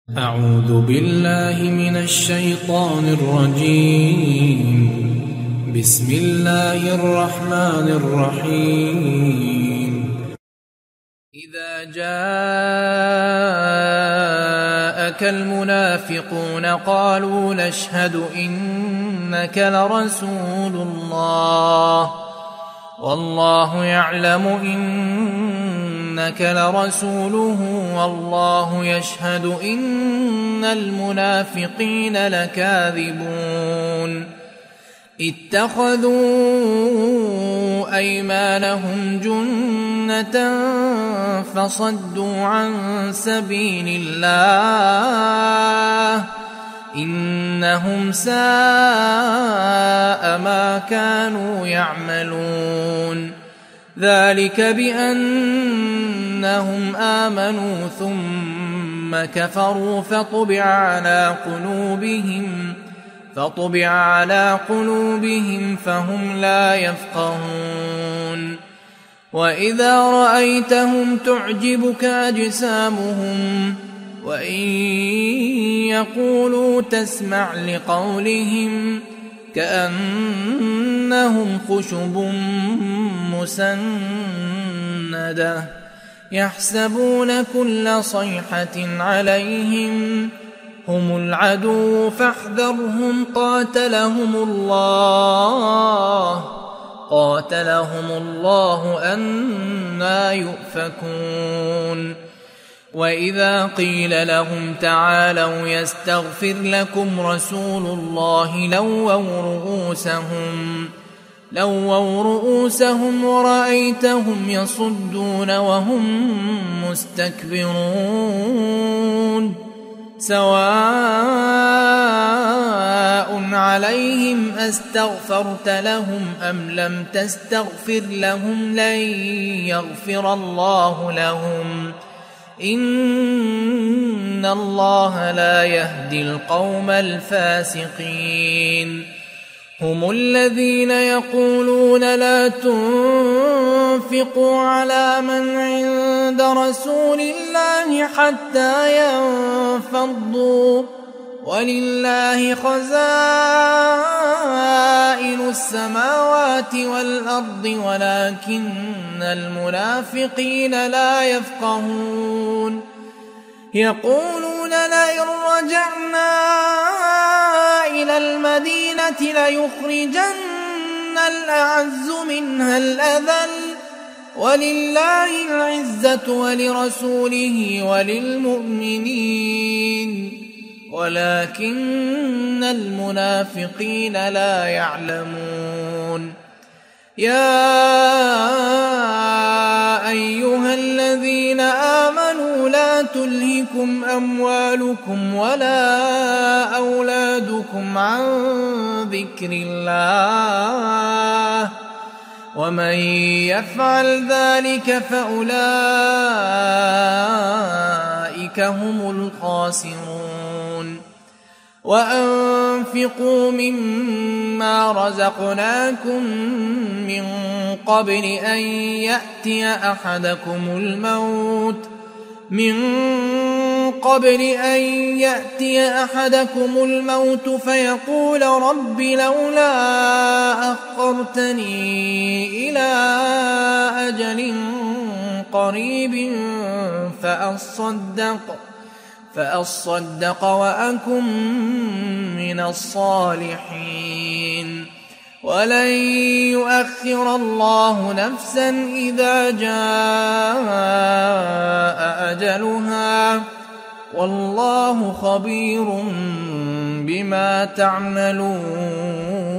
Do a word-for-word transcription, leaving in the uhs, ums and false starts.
أعوذ بالله من الشيطان الرجيم. بسم الله الرحمن الرحيم. إذا جاءك المنافقون قالوا نشهد إنك لرسول الله والله يعلم إنك لرسوله والله يشهد إن المنافقين لكاذبون. اتخذوا أيمانهم جنة فصدوا عن سبيل الله إنهم ساء ما كانوا يعملون. ذلك بأنهم آمنوا ثم كفروا فطبع على قلوبهم فطبع على قلوبهم فهم لا يفقهون. وإذا رأيتهم تعجبك أجسامهم وإن يقولوا تسمع لقولهم كأنهم خشب مسندة يحسبون كل صيحة عليهم هم العدو فاحذرهم قاتلهم الله قاتلهم الله أنى يؤفكون. وإذا قيل لهم تعالوا يستغفر لكم رسول الله لووا رؤوسهم لووا رؤوسهم ورأيتهم يصدون وهم مستكبرون. سواء عليهم أستغفرت لهم أم لم تستغفر لهم لن يغفر الله لهم إن الله لا يهدي القوم الفاسقين. هم الذين يقولون لا تنفقوا على من عند رسول الله حتى ينفضوا ولله خزائن السماوات والأرض ولكن المنافقين لا يفقهون. يقولون لئن رجعنا إلى المدينة ليخرجن الأعز منها الأذل ولله العزة ولرسوله وللمؤمنين ولكن المنافقين لا يعلمون. يا أيها الذين آمنوا لا تلهكم أموالكم ولا أولادكم عن ذكر الله ومن يفعل ذلك فأولئك هم الخاسرون. وأنفقوا مما رزقناكم من قبل أن يأتي أحدكم الموت من قبل أن يأتي أحدكم الموت فيقول رب لولا أخرتني إلى أجل قريب فأصدق فأصدق وأكن من الصالحين ولن يؤخر الله نفسا إذا جاء أجلها والله خبير بما تعملون.